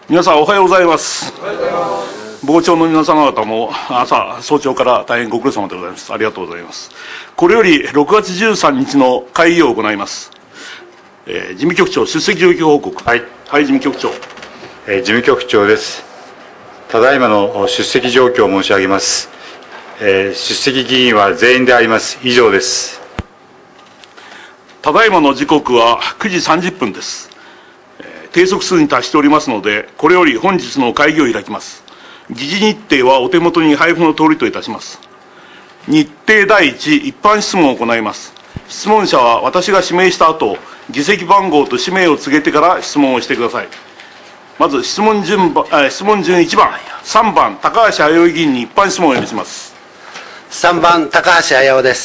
皆さんおはようございます。傍聴の皆様方も早朝から大変ご苦労様でございます。ありがとうございます。これより6月13日の会議を行います。事務局長出席状況報告。はい、事務局長。 事務局長です。ただいまの出席状況を申し上げます。出席議員は全員であります。以上です。 ただいまの時刻は9時30分です。定則数に達しておりますので、これより本日の会議を開きます。議事日程はお手元に配布の通りといたします。日程第1、一般質問を行います。質問者は私が指名した後、議席番号と氏名を告げてから質問をしてください。まず質問順1番、3番、高橋駿議員に一般質問をお許します。 3番、高橋駿です。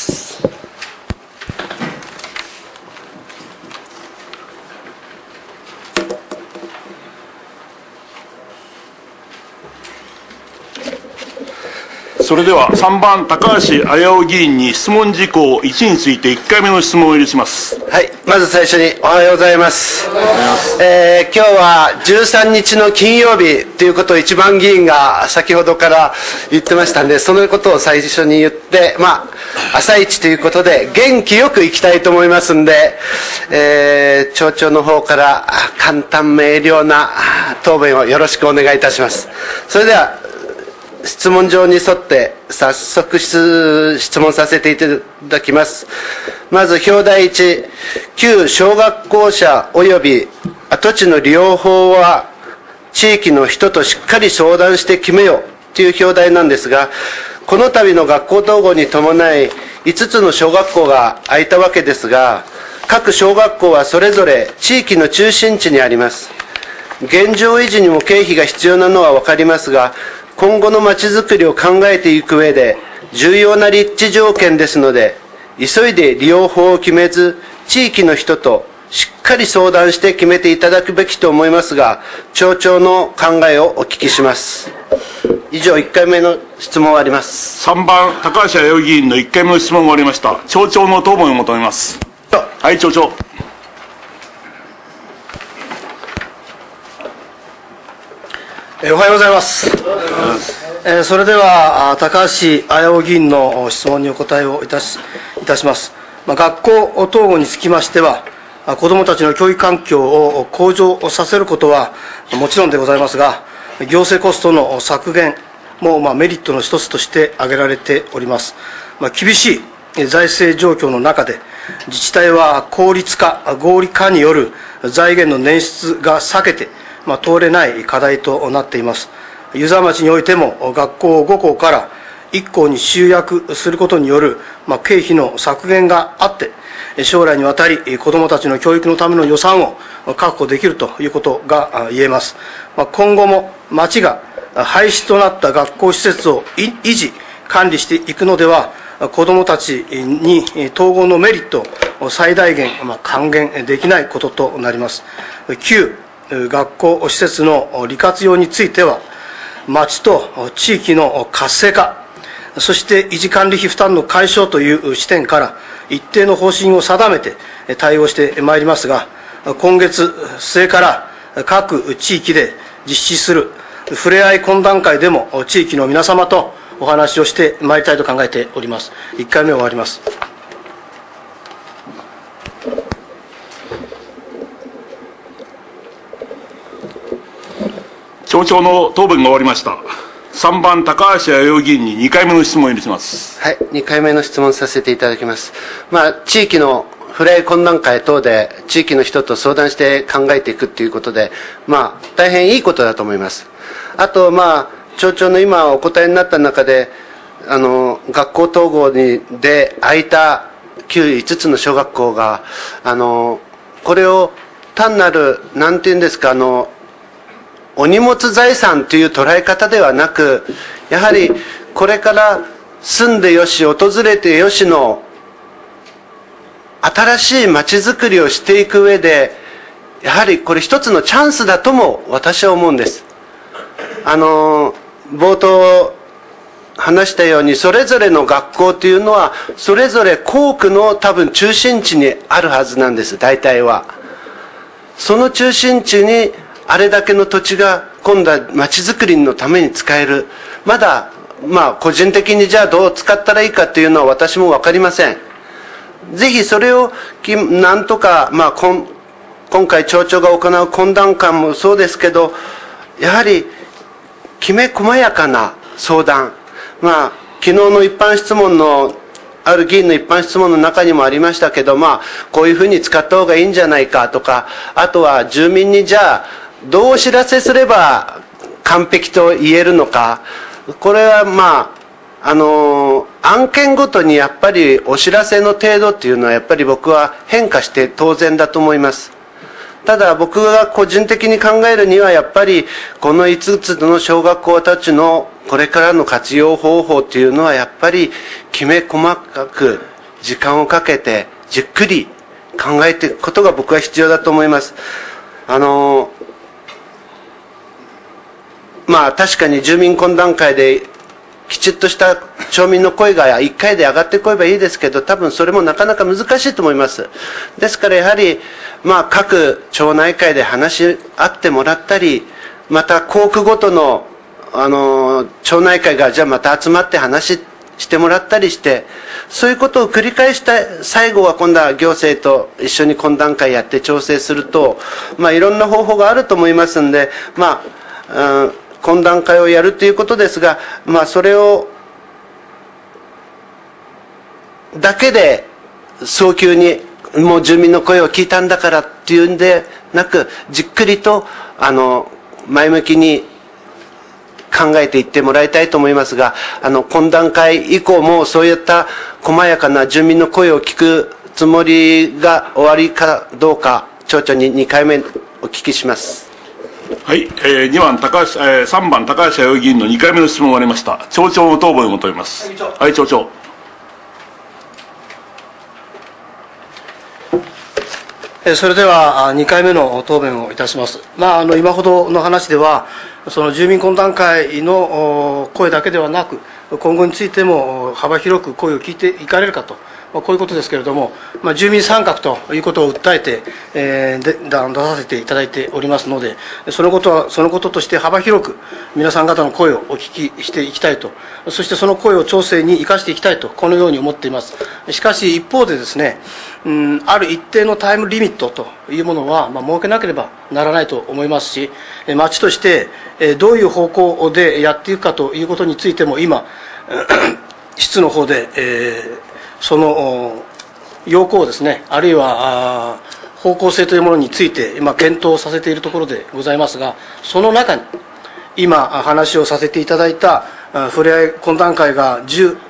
それでは3番高橋駿議員に質問事項1について1回目の質問を許します。 はい、まず最初におはようございます。今日は13日の金曜日ということを一番議員が先ほどから言ってましたんで、そのことを最初に言って、朝一ということで元気よく行きたいと思いますんで、町長の方から簡単明瞭な答弁をよろしくお願いいたします。それでは質問状に沿って早速質問させていただきます。まず表題1、旧小学校舎及び跡地の利用法は地域の人としっかり相談して決めよという表題なんですが、この度の学校統合に伴い5つの小学校が空いたわけですが、各小学校はそれぞれ地域の中心地にあります。現状維持にも経費が必要なのは分かりますが、今後のまちづくりを考えていく上で重要な立地条件ですので、急いで利用法を決めず、地域の人としっかり相談して決めていただくべきと思いますが、町長の考えをお聞きします。以上、1回目の質問はあります。 3番高橋駿議員の1回目の質問が終わりました。町長の答弁を求めます。はい、町長。 おはようございます。それでは高橋駿議員の質問にお答えをいたします。学校統合につきましては、子どもたちの教育環境を向上させることはもちろんでございますが、行政コストの削減もメリットの一つとして挙げられております。厳しい財政状況の中で、自治体は効率化、合理化による財源の捻出が避けて通れない課題となっています。湯沢町においても学校5校から1校に集約することによる経費の削減があって、将来にわたり子どもたちの教育のための予算を確保できるということが言えます。今後も町が廃止となった学校施設を維持管理していくのでは、子どもたちに統合のメリットを最大限還元できないこととなります。旧学校施設の利活用については、町と地域の活性化、そして維持管理費負担の解消という視点から一定の方針を定めて対応してまいりますが、今月末から各地域で実施するふれあい懇談会でも地域の皆様とお話をしてまいりたいと考えております。1回目終わります。 町長の答弁が終わりました。3番高橋駿議員に2回目の質問を許します。 はい、2回目の質問させていただきます。地域のふれあい懇談会等で地域の人と相談して考えていくということで、大変いいことだと思います。あと、町長の今お答えになった中で、学校統合で空いた旧5つの小学校が、これを単なる、なんていうんですか、お荷物財産という捉え方ではなく、やはりこれから住んでよし、訪れてよしの新しい街づくりをしていく上で、やはりこれ一つのチャンスだとも私は思うんです。冒頭話したように、それぞれの学校というのはそれぞれ校区の多分中心地にあるはずなんです。大体はその中心地にあれだけの土地が今度は街づくりのために使える。まだ個人的にじゃあどう使ったらいいかというのは私も分かりません。ぜひそれをなんとか、今回町長が行う懇談会もそうですけど、やはりきめ細やかな相談、昨日の一般質問のある議員の一般質問の中にもありましたけど、こういうふうに使った方がいいんじゃないかとか、あとは住民にじゃあどうお知らせすれば完璧と言えるのか。これは案件ごとにやっぱりお知らせの程度っていうのはやっぱり僕は変化して当然だと思います。ただ僕が個人的に考えるにはやっぱりこの5つの小学校たちのこれからの活用方法っていうのはやっぱりきめ細かく時間をかけてじっくり考えていくことが僕は必要だと思います。確かに住民懇談会できちっとした町民の声が1回で上がってこればいいですけど、多分それもなかなか難しいと思います。ですからやはり各町内会で話し合ってもらったり、また校区ごとの町内会がじゃあまた集まって話してもらったりして、そういうことを繰り返した最後は今度は行政と一緒に懇談会やって調整すると、いろんな方法があると思いますんで、懇談会をやるということですが、それをだけで早急にもう住民の声を聞いたんだからっていうんでなく、じっくりと前向きに考えていってもらいたいと思いますが、懇談会以降もそういった細やかな住民の声を聞くつもりが終わりかどうか、町長に2回目お聞きします。 はい、3番高橋弥生議員の2回目の質問がありました。町長の答弁を求めます。はい、町長。 それでは2回目の答弁をいたします。今ほどの話では、その住民懇談会の声だけではなく、今後についても幅広く声を聞いていかれるかと、こういうことですけれども、住民参画ということを訴えて、出させていただいておりますので、そのこととして幅広く皆さん方の声をお聞きしていきたいと、そしてその声を町政に生かしていきたいと、このように思っています。しかし一方でですね、ある一定のタイムリミットというものは、設けなければならないと思いますし、町としてどういう方向でやっていくかということについても今室の方で、その要項をですね、あるいは方向性というものについて今検討させているところでございますが、その中に今話をさせていただいたふれあい懇談会が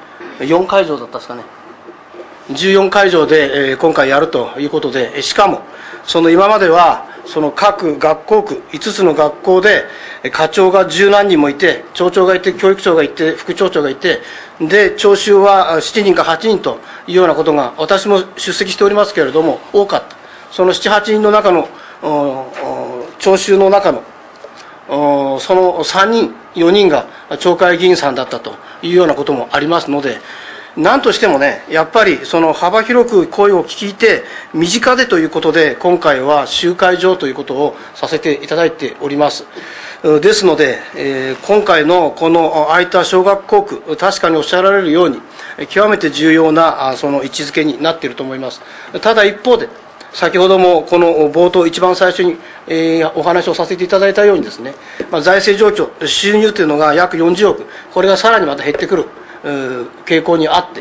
14会場だったですかね、14会場で今回やるということで、しかもその今まではその各学校区5つの学校で課長が10何人もいて、町長がいて、教育長がいて、副町長がいて、で聴衆は7人か8人というようなことが、私も出席しておりますけれども多かった。その 7,8 人の中の聴衆の中のその3人4人が町会議員さんだったというようなこともありますので、何としてもね、やっぱりその幅広く声を聞いて身近でということで、今回は集会場ということをさせていただいております。ですので、今回のこの空いた小学校区、確かにおっしゃられるように極めて重要なその位置づけになっていると思います。ただ一方で、先ほどもこの冒頭一番最初にお話をさせていただいたようにですね、財政状況、収入というのが約40億、これがさらにまた減ってくる傾向にあって、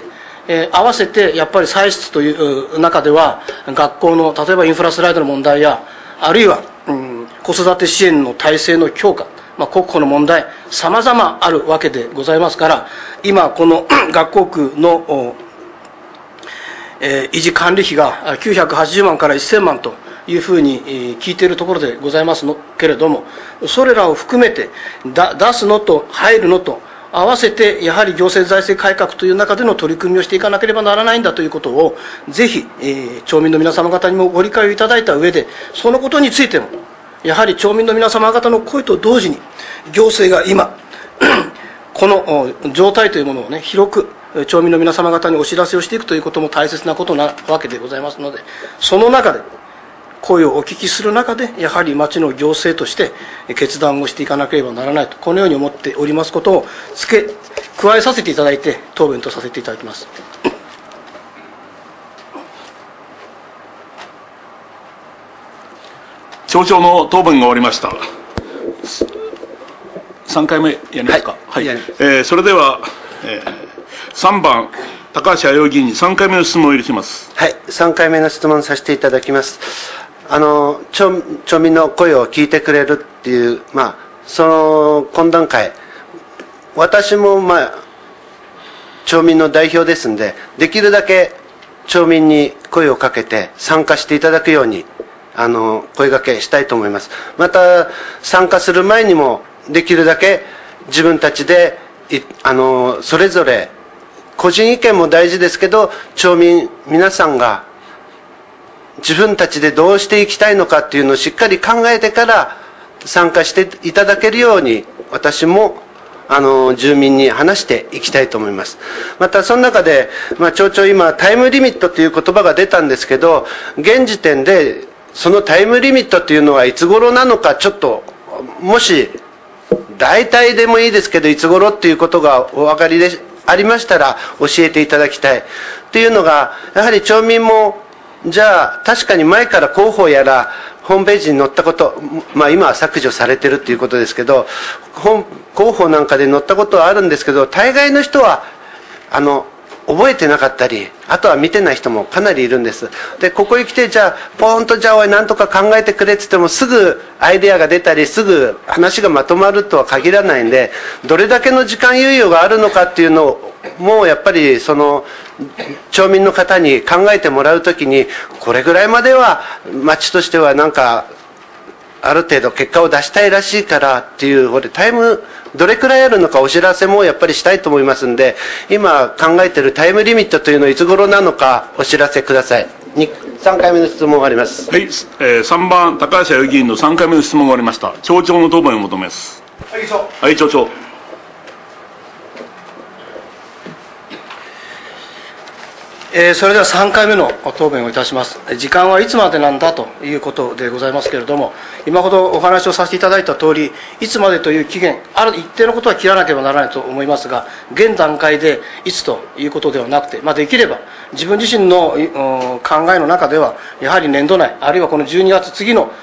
合わせてやっぱり歳出という中では、学校の例えばインフラスライドの問題や、あるいは、子育て支援の体制の強化、国庫の問題、様々あるわけでございますから、今この学校区の維持管理費が980万から1000万というふうに聞いているところでございますけれども、それらを含めて出すのと入るのと合わせて、やはり行政財政改革という中での取り組みをしていかなければならないんだということを、ぜひ、町民の皆様方にもご理解をいただいた上で、そのことについてもやはり町民の皆様方の声と同時に、行政が今この状態というものをね、広く町民の皆様方にお知らせをしていくということも大切なことなわけでございますので、その中で声をお聞きする中で、やはり町の行政として決断をしていかなければならないと、このように思っておりますことを加えさせていただいて、答弁とさせていただきます。 町長の答弁が終わりました。3回目やりますか。はい。それでは、3番、高橋綾夫議員に3回目の質問を入れします。 はい、3回目の質問させていただきます。町民の声を聞いてくれるっていう、その懇談会、私も町民の代表ですんで、できるだけ町民に声をかけて参加していただくように、声掛けしたいと思います。また、参加する前にも、できるだけ自分たちで、それぞれ、個人意見も大事ですけど、町民皆さんが自分たちでどうしていきたいのかっていうのをしっかり考えてから参加していただけるように、私も住民に話していきたいと思います。またその中で、町長今タイムリミットという言葉が出たんですけど、現時点でそのタイムリミットっていうのはいつ頃なのか、ちょっともし大体でもいいですけど、いつ頃っていうことがお分かりでありましたら教えていただきたいというのが、やはり町民もじゃあ確かに前から広報やらホームページに載ったこと、今は削除されてるっていうことですけど、広報なんかで載ったことはあるんですけど、大概の人は覚えてなかったり、あとは見てない人もかなりいるんです。で、ここに来て、じゃあ、ポーンとじゃあおい、なんとか考えてくれって言っても、すぐアイデアが出たり、すぐ話がまとまるとは限らないんで、どれだけの時間猶予があるのかっていうのを、もうやっぱり、町民の方に考えてもらうときに、これぐらいまでは、町としてはなんか、ある程度結果を出したいらしいからっていう、タイム、どれくらいあるのかお知らせもやっぱりしたいと思いますんで、今考えているタイムリミットというのはいつ頃なのかお知らせください。3回目の質問があります。 はい、3番、高橋綾夫議員の3回目の質問がありました。町長の答弁を求めます。はい、町長。 それでは3回目の答弁をいたします。時間はいつまでなんだということでございますけれども、今ほどお話をさせていただいた通り、いつまでという期限、ある一定のことは切らなければならないと思いますが、現段階でいつということではなくて、できれば自分自身の考えの中では、やはり年度内、あるいはこの12月次の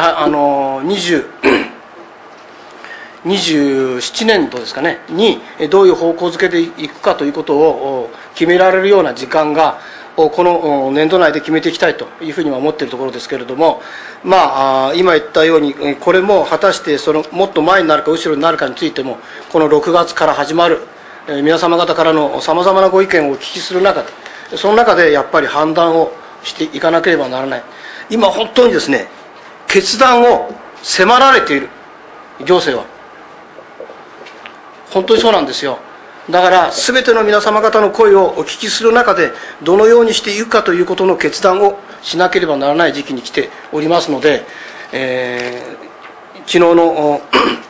27年度ですかね、にどういう方向づけでいくかということを決められるような時間が、この年度内で決めていきたいというふうには思っているところですけれども、今言ったように、これも果たしてもっと前になるか後ろになるかについても、この6月から始まる皆様方からのさまざまなご意見をお聞きする中で、その中でやっぱり判断をしていかなければならない。今本当にですね、決断を迫られている行政は。本当にそうなんですよ。だから全ての皆様方の声をお聞きする中で、どのようにしていくかということの決断をしなければならない時期に来ておりますので、昨日の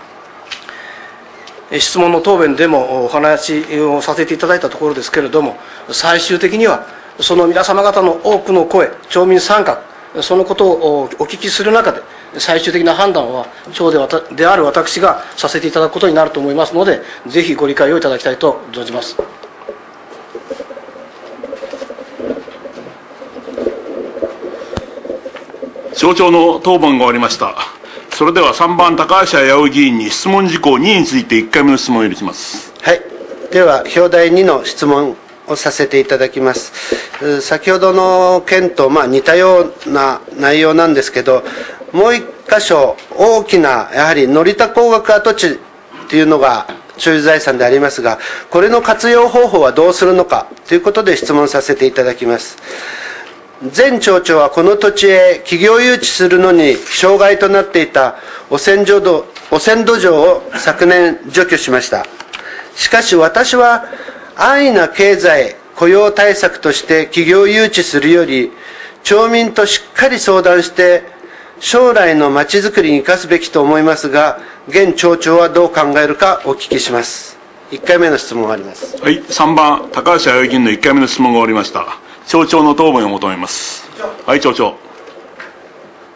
質問の答弁でもお話をさせていただいたところですけれども、最終的にはその皆様方の多くの声、町民参画、そのことをお聞きする中で、最終的な判断は町である私がさせていただくことになると思いますので、ぜひご理解をいただきたいと存じます。 町長の答弁が終わりました。それでは3番、高橋綾夫議員に質問事項2について1回目の質問を許します。 はい。では、表題2の質問をさせていただきます。先ほどの件と似たような内容なんですけど、もう一箇所大きなやはり乗田工学跡地っていうのが所有財産でありますが、これの活用方法はどうするのかということで質問させていただきます。前町長はこの土地へ企業誘致するのに障害となっていた汚染土壌を昨年除去しました。しかし私は安易な経済雇用対策として企業誘致するより、町民としっかり相談して将来のまちづくりに生かすべきと思いますが、現町長はどう考えるかお聞きします。1回目の質問があります。 はい、3番、高橋綾夫議員の1回目の質問が終わりました。町長の答弁を求めます。はい、町長。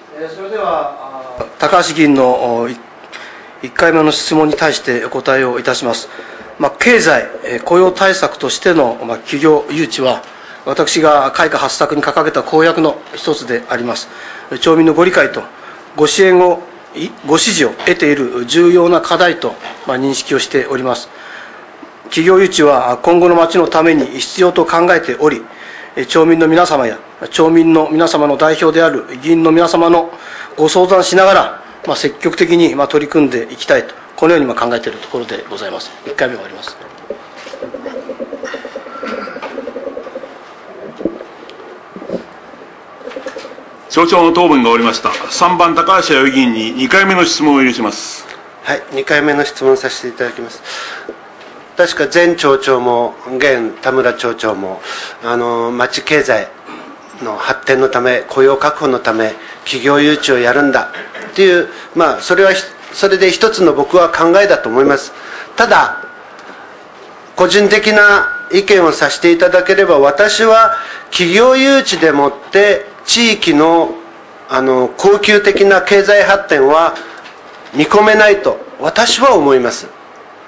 それでは高橋議員の1回目の質問に対してお答えをいたします。経済、雇用対策としての企業誘致は、私が改革発策に掲げた公約の一つであります。町民のご理解とご支援を、ご支持を得ている重要な課題と認識をしております。企業誘致は今後の町のために必要と考えており、町民の皆様や町民の皆様の代表である議員の皆様のご相談しながら、積極的に取り組んでいきたいと、このように考えているところでございます。1回目終わります。 町長の答弁が終わりました。3番高橋弥生議員に2回目の質問を許します。 はい、2回目の質問させていただきます。確か前町長も現田村町長も町経済の発展のため、雇用確保のため企業誘致をやるんだっていう、それで一つの僕は考えだと思います。ただ個人的な意見をさせていただければ、私は企業誘致でもって地域の恒久的な経済発展は見込めないと私は思います。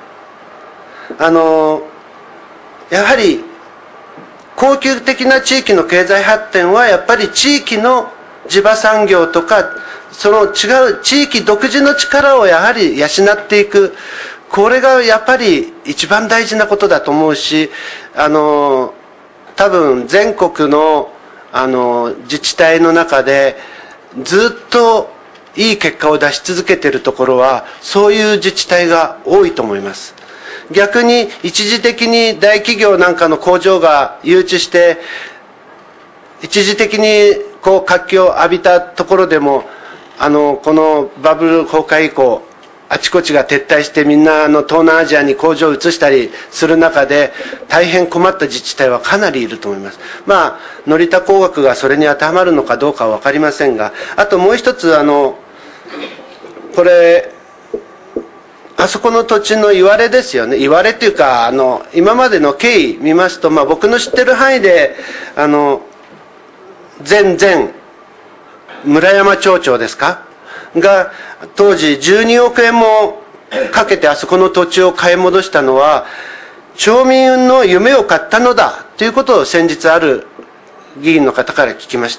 やはり恒久的な地域の経済発展はやっぱり地域の地場産業とかその違う地域独自の力をやはり養っていく、これがやっぱり一番大事なことだと思うし、多分全国の自治体の中でずっといい結果を出し続けているところはそういう自治体が多いと思います。逆に一時的に大企業なんかの工場が誘致して一時的に活気を浴びたところでもこのバブル崩壊以降あちこちが撤退してみんな東南アジアに工場を移したりする中で大変困った自治体はかなりいると思います。乗田工学がそれに当てはまるのかどうかは分かりませんが、あともう一つこれあそこの土地の言われですよね。言われっていうか今までの経緯見ますと、僕の知ってる範囲で前村山町長ですかが当時12億円もかけてあそこの土地を買い戻したのは町民の夢を買ったのだということを先日ある議員の方から聞きました。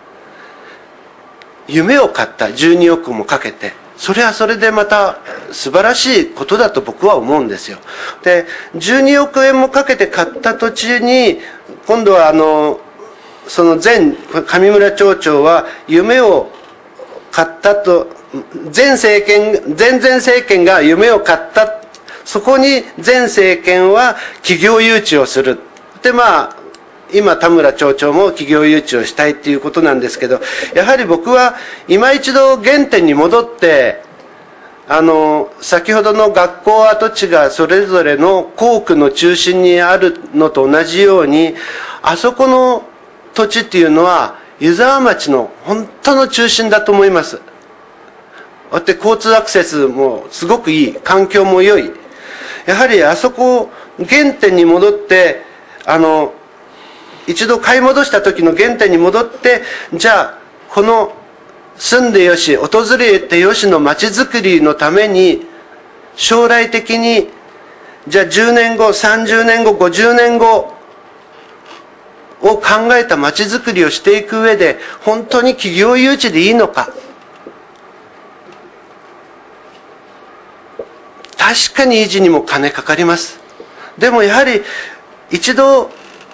夢を買った、12億もかけて、それはそれでまた素晴らしいことだと僕は思うんですよ。で12億円もかけて買った土地に今度はその上村町長は夢を買ったと、前政権が夢を買った、そこに前政権は企業誘致をする。で今田村町長も企業誘致をしたいっていうことなんですけど、やはり僕は今一度原点に戻って先ほどの学校跡地がそれぞれの校区の中心にあるのと同じように、あそこの土地っていうのは湯沢町の本当の中心だと思います。で交通アクセスもすごくいい、環境も良い。やはりあそこ原点に戻って一度買い戻した時の原点に戻って、じゃあこの住んでよし訪れてよしの町づくりのために将来的にじゃあ10年後30年後50年後を考えた町づくりをしていく上で本当に企業誘致でいいのか。確かに維持にも金かかります。でもやはり一度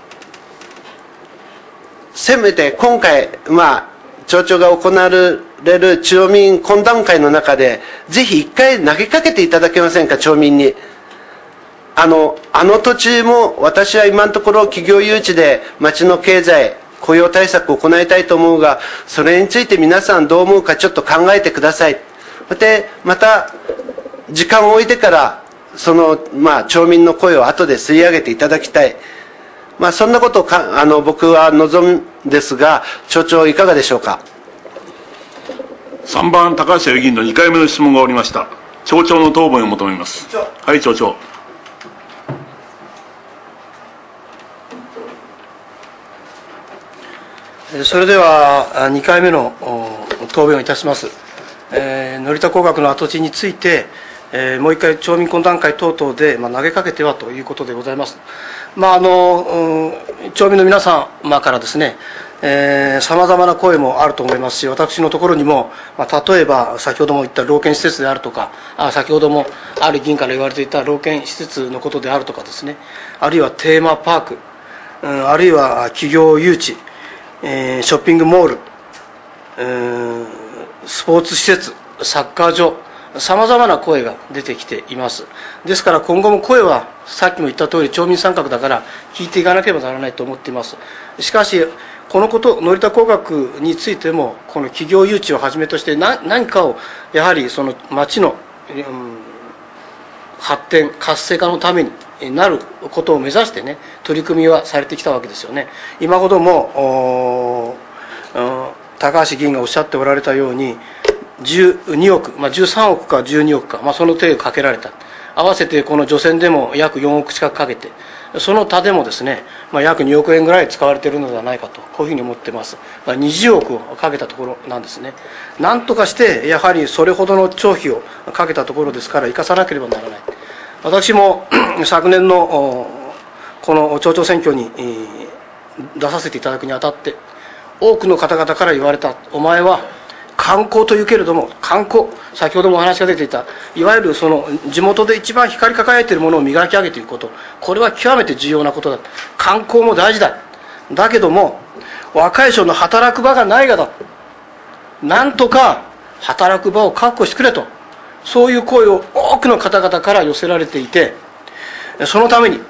せめて今回町長が行われる町民懇談会の中でぜひ一回投げかけていただけませんか、町民に。あの土地も私は今のところ企業誘致で町の経済雇用対策を行いたいと思うが、それについて皆さんどう思うかちょっと考えてください。でまた時間を置いてからその町民の声を後で吸い上げていただきたい。そんなことを僕は望むんですが、町長いかがでしょうか。 3番高橋議員の2回目の質問が終わりました。町長の答弁を求めます。はい、町長。 それでは2回目の答答弁をいたします。乗田工学の跡地について、もう一回町民懇談会等々で、投げかけてはということでございます。町民の皆様からですね、さまざまな声もあると思いますし、私のところにも、例えば先ほども言った老健施設であるとか、先ほどもある議員から言われていた老健施設のことであるとかですね、あるいはテーマパーク、あるいは企業誘致、ショッピングモール、スポーツ施設、サッカー場、さまざまな声が出てきています。ですから今後も声はさっきも言った通り町民参画だから聞いていかなければならないと思っています。しかしこのこと乗田工学についてもこの企業誘致をはじめとして何かをやはりその町の、発展活性化のためになることを目指してね取り組みはされてきたわけですよね。今ほども高橋議員がおっしゃっておられたように12億、13億か12億か、その程度かけられた。合わせてこの除染でも約4億近くかけて、その他でもですね、約2億円ぐらい使われているのではないかと、こういうふうに思っています。20億をかけたところなんですね。なんとかして、やはりそれほどの徴費をかけたところですから、生かさなければならない。私も昨年のこの町長選挙に出させていただくにあたって、多くの方々から言われた、お前は観光というけれども、観光、先ほどもお話が出ていた、いわゆるその地元で一番光り輝いているものを磨き上げていくこと、これは極めて重要なことだ。観光も大事だ。だけども、若い人の働く場がないがだ。なんとか働く場を確保してくれと、そういう声を多くの方々から寄せられていて、そのために、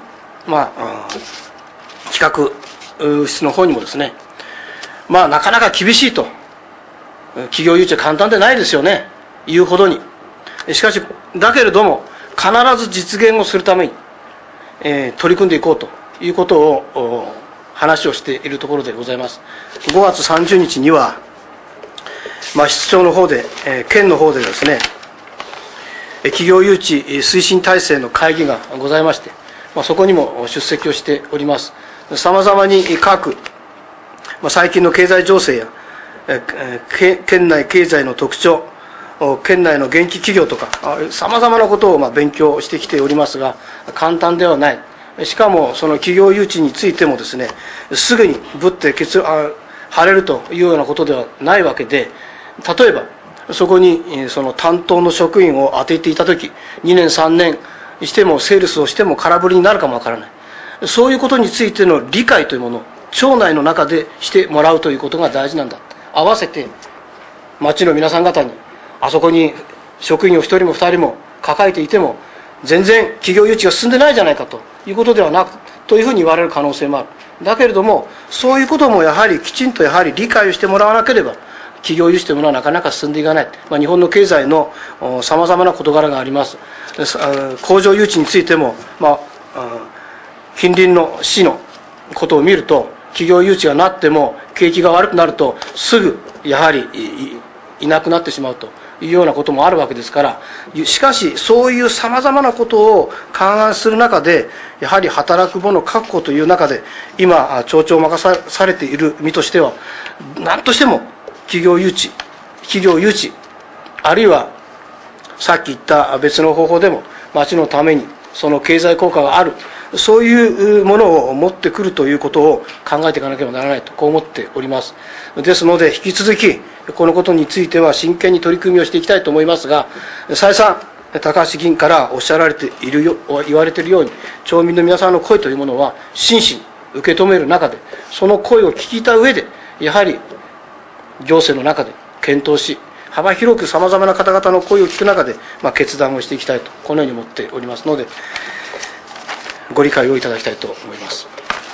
企画室の方にもですね、なかなか厳しいと。企業誘致は簡単でないですよね、言うほどに。しかしだけれども必ず実現をするために、取り組んでいこうということを話をしているところでございます。5月30日には、室長の方で、県の方でですね、企業誘致推進体制の会議がございまして、そこにも出席をしております。さまざまに各、最近の経済情勢や県内経済の特徴、県内の元気企業とかさまざまなことを勉強してきておりますが、簡単ではない。しかもその企業誘致についてもですね、すぐにぶって晴れるというようなことではないわけで、例えばそこにその担当の職員を当てていたとき、2年3年してもセールスをしても空振りになるかもわからない。そういうことについての理解というものを町内の中でしてもらうということが大事なんだ。合わせて町の皆さん方に、あそこに職員を1人も2人も抱えていても全然企業誘致が進んでないじゃないかということではなくというふうに言われる可能性もある。だけれどもそういうこともやはりきちんとやはり理解をしてもらわなければ企業誘致というものはなかなか進んでいかない。日本の経済のさまざまな事柄があります。工場誘致についても、近隣の市のことを見ると、企業誘致がなっても景気が悪くなるとすぐやはり いなくなってしまうというようなこともあるわけですから、しかしそういうさまざまなことを勘案する中で、やはり働く場の確保という中で、今町長を任されている身としては、何としても企業誘致、あるいはさっき言った別の方法でも町のためにその経済効果がある、そういうものを持ってくるということを考えていかなければならないと、こう思っております。ですので引き続きこのことについては真剣に取り組みをしていきたいと思いますが、再三高橋議員からおっしゃられている言われているように、町民の皆さんの声というものは真摯に受け止める中で、その声を聞いた上でやはり行政の中で検討し、幅広くさまざまな方々の声を聞く中で、決断をしていきたいと、このように思っておりますので、ご理解をいただきたいと思います。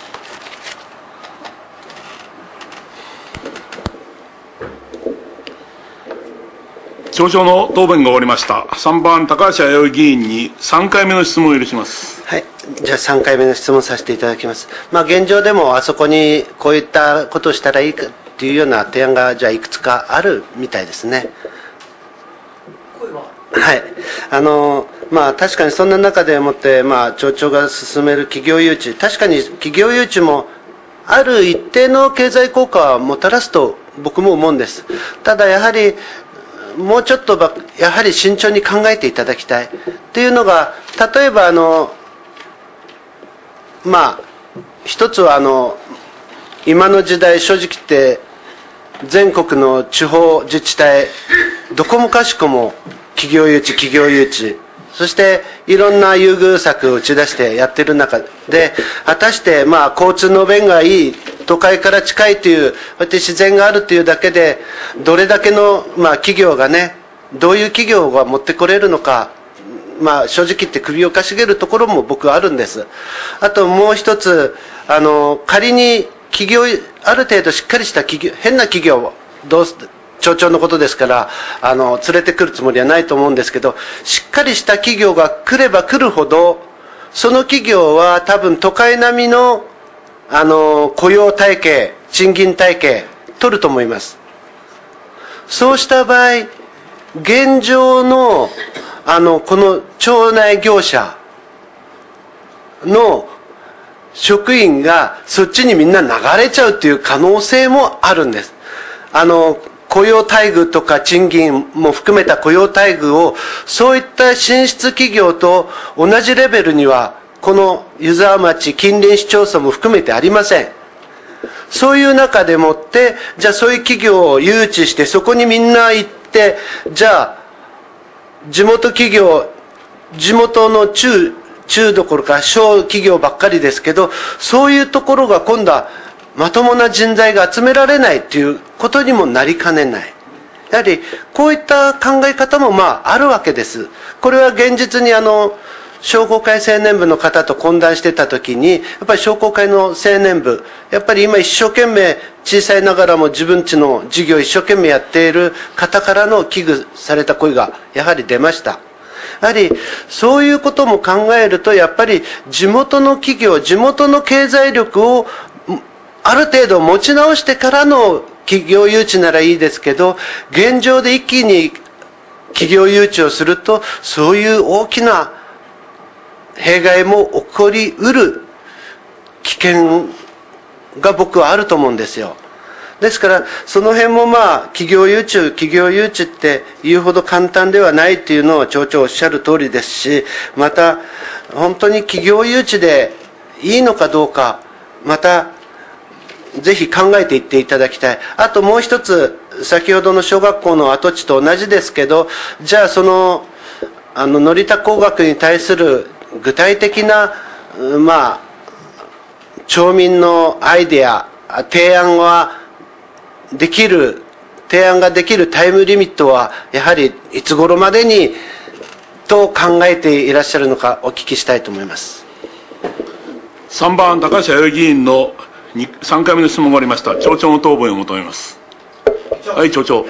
町長の答弁が終わりました。3番高橋弥生議員に3回目の質問を許します。 はい、じゃあ3回目の質問させていただきます。現状でもあそこにこういったことをしたらいいかというような提案がじゃあいくつかあるみたいですね。はい、確かにそんな中でもって、町長が進める企業誘致、確かに企業誘致もある一定の経済効果はもたらすと僕も思うんです。ただやはりもうちょっとやはり慎重に考えていただきたいっていうのが、例えば一つは今の時代、正直言って全国の地方自治体どこもかしこも企業誘致、そしていろんな優遇策を打ち出してやっている中で、果たして交通の便がいい、都会から近いという自然があるというだけでどれだけの企業がね、どういう企業が持ってこれるのか、正直言って首をかしげるところも僕はあるんです。あともう一つ、仮に企業、ある程度しっかりした企業、変な企業を町長のことですから連れてくるつもりはないと思うんですけど、しっかりした企業が来れば来るほど、その企業は多分都会並みの雇用体系、賃金体系取ると思います。そうした場合、現状のこの町内業者の職員がそっちにみんな流れちゃうという可能性もあるんです。雇用待遇とか賃金も含めた雇用待遇をそういった進出企業と同じレベルにはこの湯沢町近隣市町村も含めてありません。そういう中でもってじゃあそういう企業を誘致してそこにみんな行って、じゃあ地元企業、地元の中どころか小企業ばっかりですけど、そういうところが今度はまともな人材が集められないということにもなりかねない。やはりこういった考え方もあるわけです。これは現実に商工会青年部の方と懇談してた時に、やっぱり商工会の青年部、やっぱり今一生懸命小さいながらも自分ちの事業を一生懸命やっている方からの危惧された声がやはり出ました。やはりそういうことも考えると、やっぱり地元の企業、地元の経済力をある程度持ち直してからの企業誘致ならいいですけど、現状で一気に企業誘致をするとそういう大きな弊害も起こりうる危険が僕はあると思うんですよ。ですからその辺も企業誘致って言うほど簡単ではないっていうのを町長おっしゃる通りですし、また本当に企業誘致でいいのかどうか、またぜひ考えていっていただきたい。あともう一つ、先ほどの小学校の跡地と同じですけど、じゃあ乗田工学に対する具体的な町民のアイデア、提案ができるタイムリミットはやはりいつ頃までにと考えていらっしゃるのかお聞きしたいと思います。 3番高橋弥生議員の3回目の質問がありました。町長の答弁を求めます。はい、町長。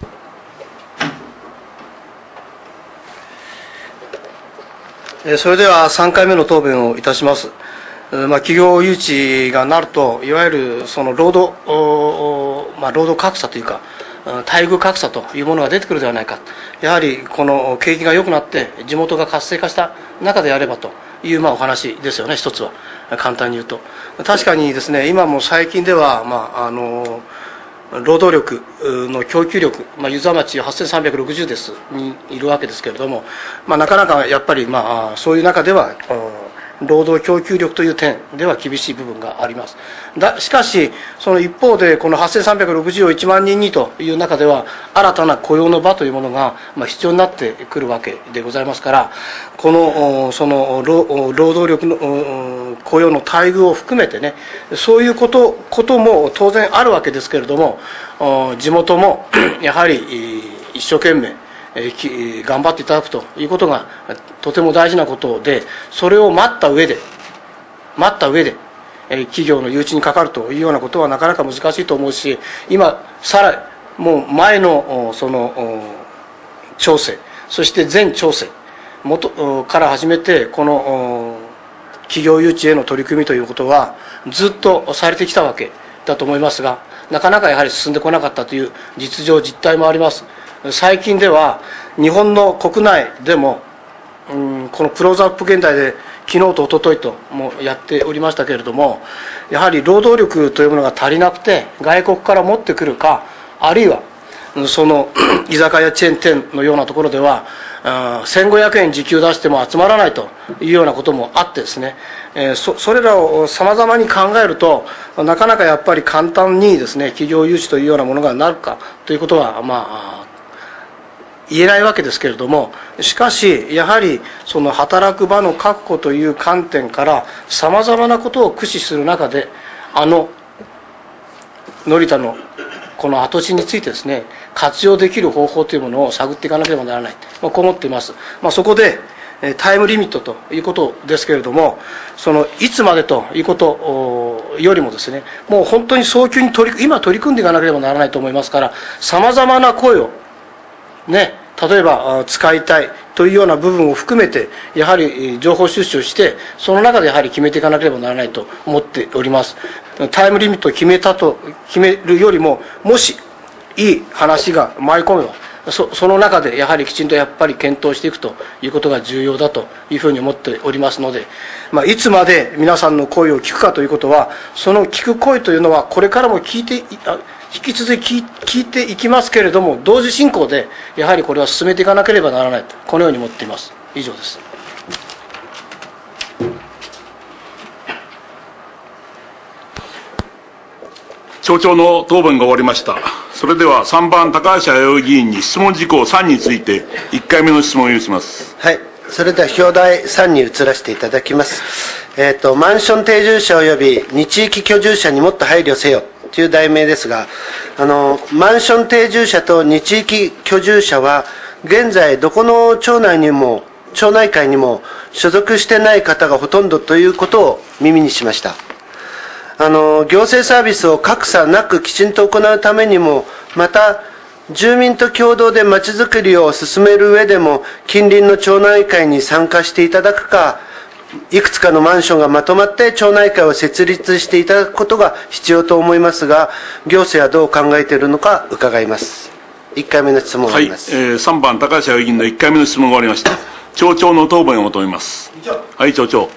それでは3回目の答弁をいたします。企業誘致がなると、いわゆるその労働格差というか、待遇格差というものが出てくるではないか。やはりこの景気が良くなって地元が活性化した中でやればというお話ですよね。一つは簡単に言うと、確かにですね、今も最近では労働力の供給力、湯沢町8360ですにいるわけですけれども、なかなかやっぱりそういう中では労働供給力という点では厳しい部分があります。しかしその一方でこの8360を1万人にという中では新たな雇用の場というものが必要になってくるわけでございますから、このその労働力の雇用の待遇を含めてね、そういうことも当然あるわけですけれども、地元もやはり一生懸命頑張っていただくということがとても大事なことで、それを待った上で企業の誘致にかかるというようなことはなかなか難しいと思うし、今さらにもう前のその調整、そして全調整から始めて、この企業誘致への取り組みということはずっとされてきたわけだと思いますが、なかなかやはり進んでこなかったという実態もあります。最近では日本の国内でもこのクローズアップ現代で昨日と一昨日ともやっておりましたけれども、やはり労働力というものが足りなくて外国から持ってくるか、あるいはその居酒屋チェーン店のようなところでは1500円時給出しても集まらないというようなこともあってですね、それらをさまざまに考えると、なかなかやっぱり簡単にですね企業誘致というようなものがなるかということは言えないわけですけれども、しかしやはりその働く場の確保という観点からさまざまなことを駆使する中で、乗田のこの跡地についてですね活用できる方法というものを探っていかなければならないと、こう思っています。そこでタイムリミットということですけれども、いつまでということよりもですね、もう本当に早急に今取り組んでいかなければならないと思いますから、さまざまな声をね、例えば使いたいというような部分を含めてやはり情報収集して、その中でやはり決めていかなければならないと思っております。タイムリミットを決めるよりも、もしいい話が舞い込めばその中でやはりきちんとやっぱり検討していくということが重要だというふうに思っておりますので、いつまで皆さんの声を聞くかということは、その聞く声というのはこれからも引き続き聞いていきますけれども、同時進行でやはりこれは進めていかなければならないと、このように思っています。以上です。 町長の答弁が終わりました。それでは3番高橋弥生議員に質問事項3について1回目の質問を許します。 はい、それでは表題3に移らせていただきます。マンション定住者及び2地域居住者にもっと配慮せよという題名ですが、マンション定住者と2地域居住者は現在どこの町内会にも所属してない方がほとんどということを耳にしました。行政サービスを格差なくきちんと行うためにも、また住民と共同でまちづくりを進める上でも近隣の町内会に参加していただくか、いくつかのマンションがまとまって町内会を設立していただくことが必要と思いますが、行政はどう考えているのか伺います。1回目の質問があります。 3番高橋弥生議員の1回目の質問が終わりました。町長の答弁を求めます。はい、町長。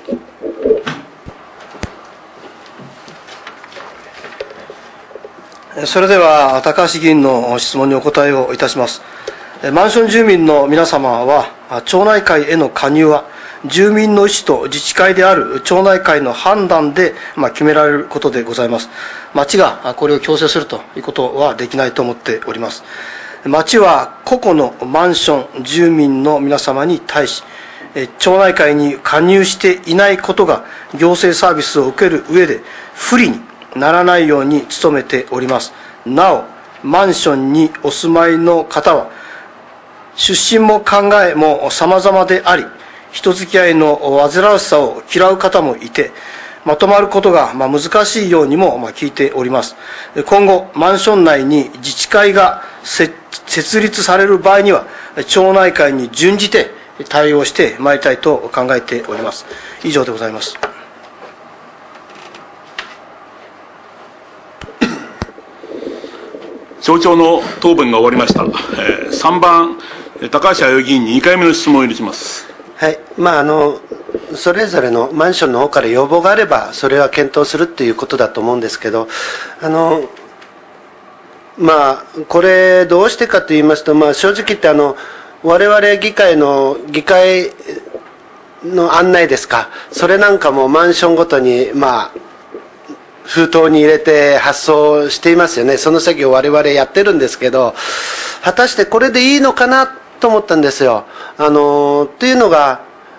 それでは高橋議員の質問にお答えをいたします。マンション住民の皆様は、町内会への加入は住民の意思と自治会である町内会の判断で決められることでございます。町がこれを強制するということはできないと思っております。町は個々のマンション住民の皆様に対し、町内会に加入していないことが行政サービスを受ける上で不利にならないように努めております。なお、マンションにお住まいの方は出身も考えも様々であり、人付き合いの煩わしさを嫌う方もいて、まとまることが難しいようにも聞いております。今後マンション内に自治会が設立される場合には町内会に準じて対応してまいりたいと考えております。以上でございます。 町長の答弁が終わりました。3番高橋弥生議員に2回目の質問を許します。 はい、それぞれのマンションの方から要望があればそれは検討するっていうことだと思うんですけど、これどうしてかと言いますと、正直言って我々議会の案内ですか、それなんかもマンションごとに封筒に入れて発送していますよね。その作業を我々やってるんですけど、果たしてこれでいいのかなと思ったんですよ。っていうのが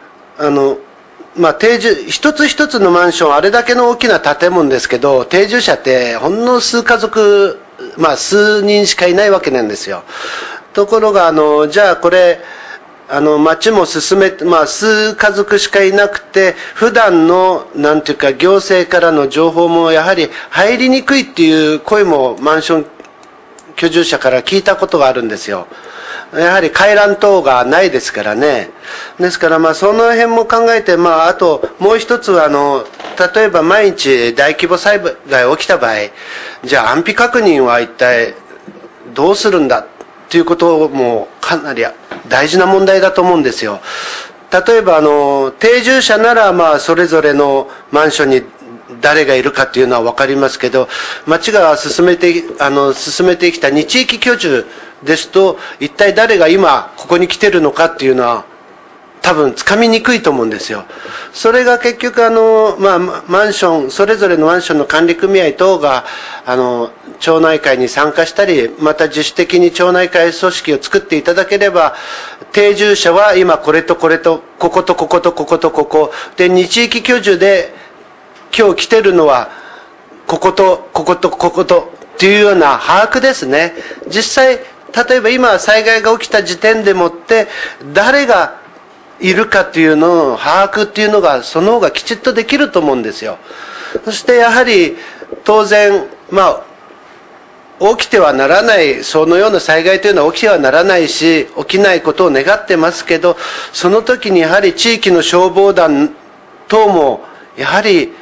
一つ一つのマンション、あれだけの大きな建物ですけど、定住者ってほんの数家族、数人しかいないわけなんですよ。ところがじゃあこれ町も進め、数家族しかいなくて、普段の行政からの情報もやはり入りにくいっていう声もマンション居住者から聞いたことがあるんですよ。やはり回覧等がないですからね。ですからその辺も考えて、あともう一つは例えば毎日大規模災害起きた場合、じゃあ安否確認は一体どうするんだっていうこともかなり大事な問題だと思うんですよ。 例えば定住者ならそれぞれのマンションに誰がいるかっていうのは分かりますけど、町が進めてきた地域居住ですと、一体誰が今ここに来てるのかっていうのは多分つかみにくいと思うんですよ。それが結局マンション、それぞれのマンションの管理組合等が町内会に参加したり、また自主的に町内会組織を作っていただければ、定住者は今これとこれとこことこことこことここで、地域居住で今日来てるのはこことこことこことっていうような把握ですね。実際例えば今災害が起きた時点でもって誰がいるかっていうのを把握っていうのがその方がきちっとできると思うんですよ。そしてやはり当然起きてはならない、そのような災害というのは起きてはならないし、起きないことを願ってますけど、その時にやはり地域の消防団等もやはり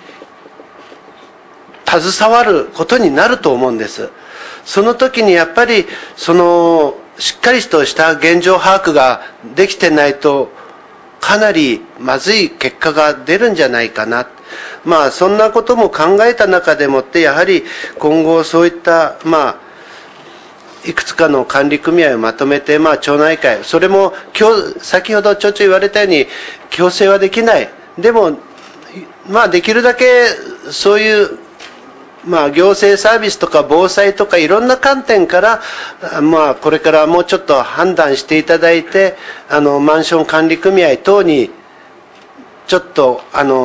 携わることになると思うんです。その時にやっぱりしっかりとした現状把握ができてないとかなりまずい結果が出るんじゃないかな。そんなことも考えた中でもって、やはり今後そういったいくつかの管理組合をまとめて町内会、それも先ほどちょいちょい言われたように強制はできない。でもできるだけそういう行政サービスとか防災とかいろんな観点からこれからもうちょっと判断していただいて、マンション管理組合等にちょっと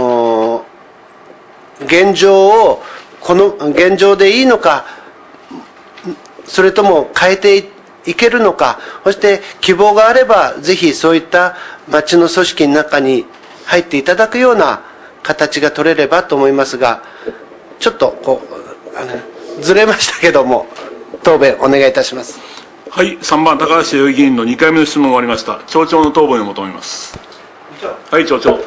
現状をこの現状でいいのか、それとも変えていけるのか、そして希望があればぜひそういった町の組織の中に入っていただくような形が取れればと思いますが、ちょっとずれましたけども答弁お願いいたします。 はい、3番高橋代議員の2回目の質問が終わりました。町長の答弁を求めます。はい、町長。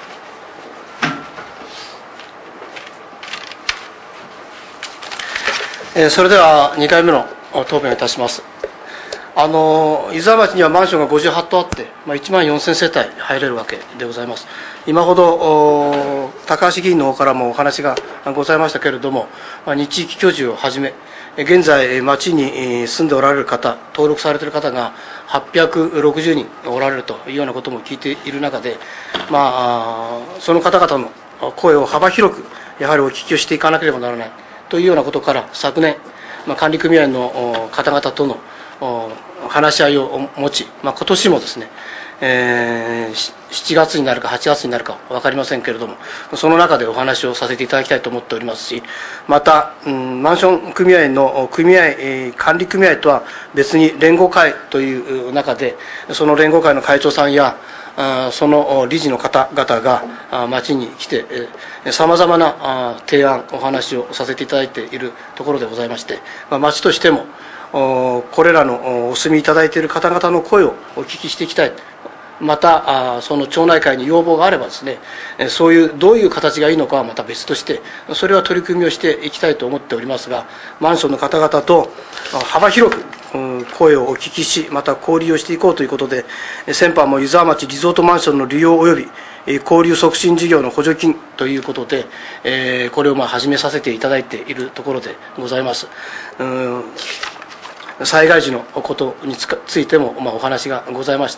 それでは2回目の答弁をいたします。伊沢町にはマンションが58棟あって、1万4000世帯入れるわけでございます。今ほど高橋議員の方からもお話がございましたけれども、地域居住をはじめ、現在町に住んでおられる方、登録されている方が860人おられるというようなことも聞いている中で、その方々の声を幅広くやはりお聞きをしていかなければならないというようなことから、昨年、管理組合の方々との話し合いを持ち、今年もですね、7月になるか8月になるか分かりませんけれども、その中でお話をさせていただきたいと思っておりますし、また、マンション組合の管理組合とは別に連合会という中で、その連合会の会長さんやその理事の方々が町に来てさまざまな提案お話をさせていただいているところでございまして、町としてもこれらのお住みいただいている方々の声をお聞きしていきたい。またその町内会に要望があればですね、そういうどういう形がいいのかはまた別として、それは取り組みをしていきたいと思っておりますが、マンションの方々と幅広く声をお聞きし、また交流をしていこうということで、先般も湯沢町リゾートマンションの利用及び交流促進事業の補助金ということで、これを始めさせていただいているところでございます。災害時のことについてもお話がございました。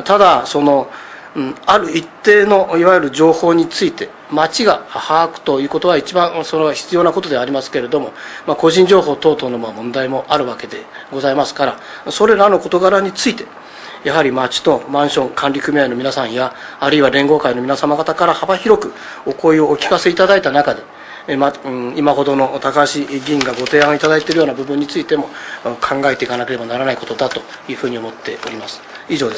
ただある一定のいわゆる情報について町が把握ということは一番それは必要なことでありますけれども、個人情報等々の問題もあるわけでございますから、それらの事柄についてやはり町とマンション管理組合の皆さんや、あるいは連合会の皆様方から幅広くお声をお聞かせいただいた中で、今ほどの高橋議員がご提案いただいているような部分についても考えていかなければならないことだというふうに思っております。以上です。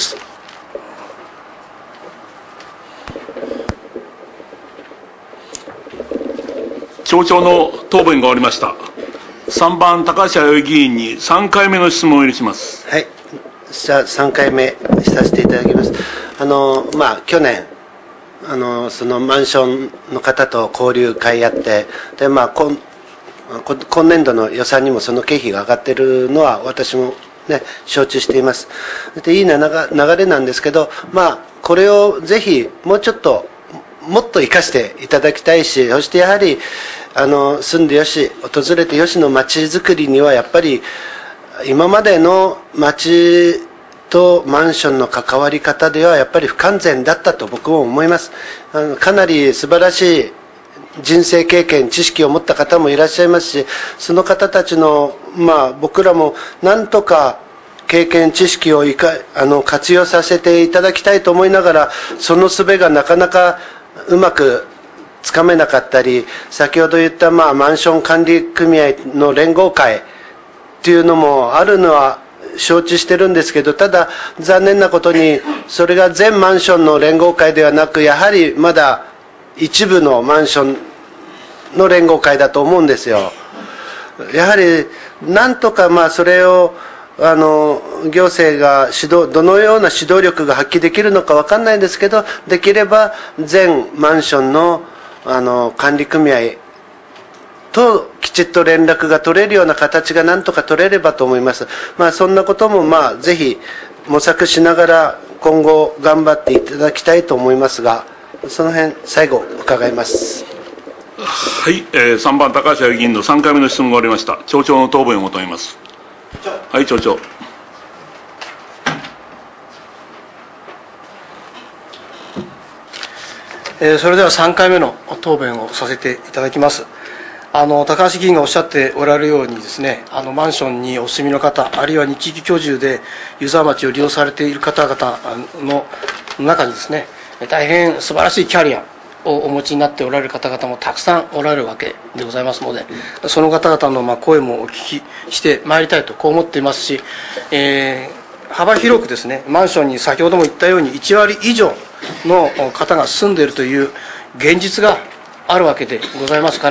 町長の答弁が終わりました。3番高橋弥生議員に3回目の質問を入れします。 はい、3回目させていただきます。去年そのマンションの方と交流会やって、で今年度の予算にもその経費が上がっているのは私もね承知しています。でいい流れなんですけど、 これをぜひもうちょっともっと生かしていただきたいし、そしてやはり住んでよし訪れてよしの街づくりにはやっぱり今までの街とマンションの関わり方ではやっぱり不完全だったと僕も思います。かなり素晴らしい人生経験知識を持った方もいらっしゃいますし、その方たちの僕らもなんとか経験知識を活用させていただきたいと思いながら、その術がなかなかうまくつかめなかったり、先ほど言ったマンション管理組合の連合会っていうのもあるのは承知してるんですけど、ただ残念なことにそれが全マンションの連合会ではなく、やはりまだ一部のマンションの連合会だと思うんですよ。やはりなんとかそれを行政がどのような指導力が発揮できるのか分かんないんですけど、できれば全マンションの管理組合ときちっと連絡が取れるような形がなんとか取れればと思います。そんなこともぜひ模索しながら今後頑張っていただきたいと思いますが、その辺最後伺います。 はい、3番高橋議員の3回目の質問が終わりました。町長の答弁を求めます。はい、町長。 それでは3回目の答弁をさせていただきます。高橋議員がおっしゃっておられるようにですね、マンションにお住みの方、あるいは日域居住で湯沢町を利用されている方々の中にですね、大変素晴らしいキャリアをお持ちになっておられる方々もたくさんおられるわけでございますので、その方々の声もお聞きしてまいりたいとこう思っていますし、幅広くですね、マンションに先ほども言ったように1割以上の方が住んでいるという現実があるわけでございますから、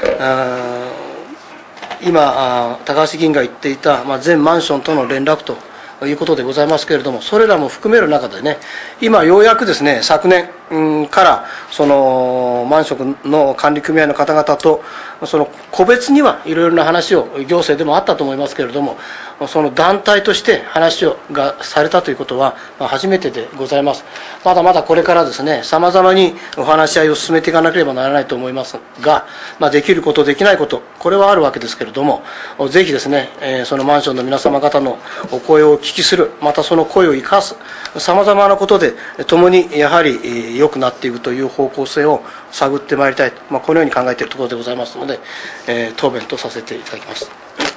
今高橋議員が言っていた全マンションとの連絡ということでございますけれども、それらも含める中でね、今ようやくですね、昨年からそのマンションの管理組合の方々とその個別にはいろいろな話を行政でもあったと思いますけれども、その団体として話がされたということは初めてでございます。まだまだこれからですね、さまざまにお話し合いを進めていかなければならないと思いますが、できることできないこと、これはあるわけですけれども、ぜひですね、そのマンションの皆様方のお声をお聞きする、またその声を生かす、さまざまなことで共にやはり良くなっていくという方向性を探ってまいりたいと、このように考えているところでございますので、答弁とさせていただきます。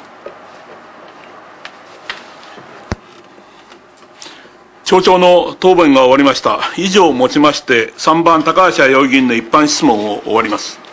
町長の答弁が終わりました。以上をもちまして3番高橋洋議員の一般質問を終わります。